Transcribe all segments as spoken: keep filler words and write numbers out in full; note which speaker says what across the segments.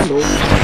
Speaker 1: Allô ?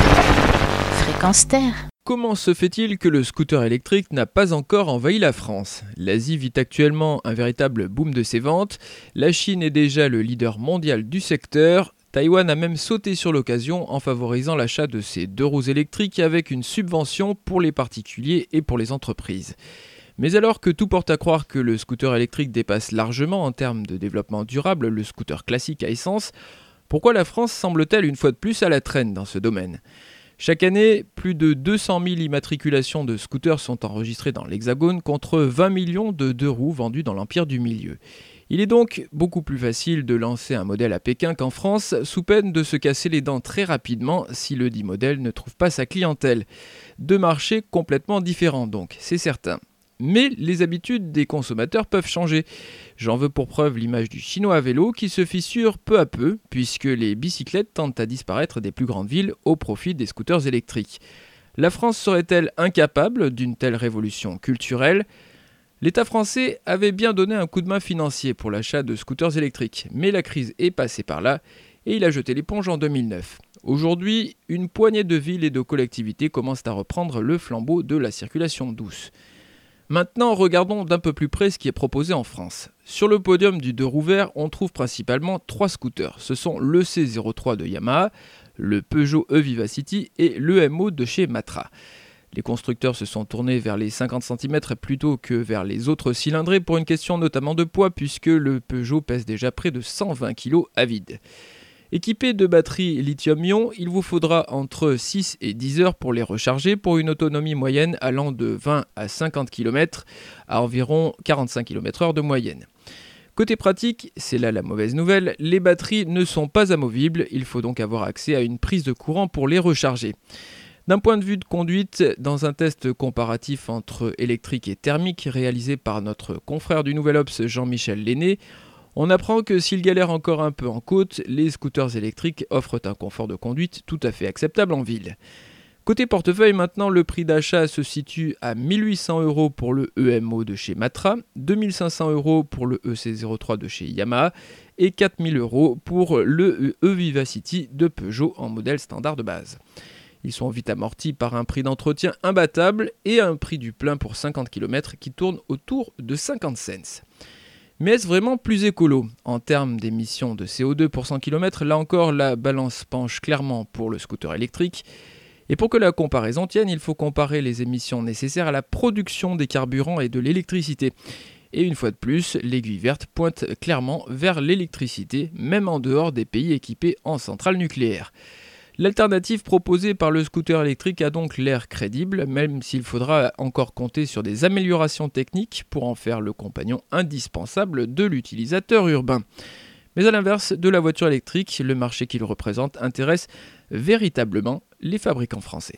Speaker 1: Fréquence Terre.
Speaker 2: Comment se fait-il que le scooter électrique n'a pas encore envahi la France ? L'Asie vit actuellement un véritable boom de ses ventes. La Chine est déjà le leader mondial du secteur. Taïwan a même sauté sur l'occasion en favorisant l'achat de ses deux roues électriques avec une subvention pour les particuliers et pour les entreprises. Mais alors que tout porte à croire que le scooter électrique dépasse largement en termes de développement durable le scooter classique à essence, pourquoi la France semble-t-elle une fois de plus à la traîne dans ce domaine ? Chaque année, plus de deux cent mille immatriculations de scooters sont enregistrées dans l'Hexagone contre vingt millions de deux roues vendus dans l'Empire du Milieu. Il est donc beaucoup plus facile de lancer un modèle à Pékin qu'en France, sous peine de se casser les dents très rapidement si le dit modèle ne trouve pas sa clientèle. Deux marchés complètement différents donc, c'est certain. Mais les habitudes des consommateurs peuvent changer. J'en veux pour preuve l'image du chinois à vélo qui se fissure peu à peu puisque les bicyclettes tendent à disparaître des plus grandes villes au profit des scooters électriques. La France serait-elle incapable d'une telle révolution culturelle ? L'État français avait bien donné un coup de main financier pour l'achat de scooters électriques, mais la crise est passée par là et il a jeté l'éponge en deux mille neuf. Aujourd'hui, une poignée de villes et de collectivités commencent à reprendre le flambeau de la circulation douce. Maintenant, regardons d'un peu plus près ce qui est proposé en France. Sur le podium du deux roues verts, on trouve principalement trois scooters. Ce sont l'E C zéro trois de Yamaha, le Peugeot e-Vivacity et l'E M O de chez Matra. Les constructeurs se sont tournés vers les cinquante centimètres plutôt que vers les autres cylindrés pour une question notamment de poids puisque le Peugeot pèse déjà près de cent vingt kilos à vide. Équipé de batteries lithium-ion, il vous faudra entre six et dix heures pour les recharger pour une autonomie moyenne allant de vingt à cinquante kilomètres à environ quarante-cinq kilomètres heure de moyenne. Côté pratique, c'est là la mauvaise nouvelle, les batteries ne sont pas amovibles, il faut donc avoir accès à une prise de courant pour les recharger. D'un point de vue de conduite, dans un test comparatif entre électrique et thermique réalisé par notre confrère du Nouvel Obs Jean-Michel Lenné, on apprend que s'il galère encore un peu en côte, les scooters électriques offrent un confort de conduite tout à fait acceptable en ville. Côté portefeuille, maintenant, le prix d'achat se situe à mille huit cents euros pour le E M O de chez Matra, deux mille cinq cents euros pour le E C zéro trois de chez Yamaha et quatre mille euros pour le e-Vivacity de Peugeot en modèle standard de base. Ils sont vite amortis par un prix d'entretien imbattable et un prix du plein pour cinquante kilomètres qui tourne autour de cinquante cents. Mais est-ce vraiment plus écolo ? En termes d'émissions de C O deux pour cent kilomètres, là encore, la balance penche clairement pour le scooter électrique. Et pour que la comparaison tienne, il faut comparer les émissions nécessaires à la production des carburants et de l'électricité. Et une fois de plus, l'aiguille verte pointe clairement vers l'électricité, même en dehors des pays équipés en centrales nucléaires. L'alternative proposée par le scooter électrique a donc l'air crédible, même s'il faudra encore compter sur des améliorations techniques pour en faire le compagnon indispensable de l'utilisateur urbain. Mais à l'inverse de la voiture électrique, le marché qu'il représente intéresse véritablement les fabricants français.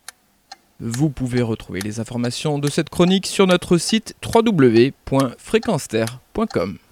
Speaker 2: Vous pouvez retrouver les informations de cette chronique sur notre site w w w point fréquence terre point com.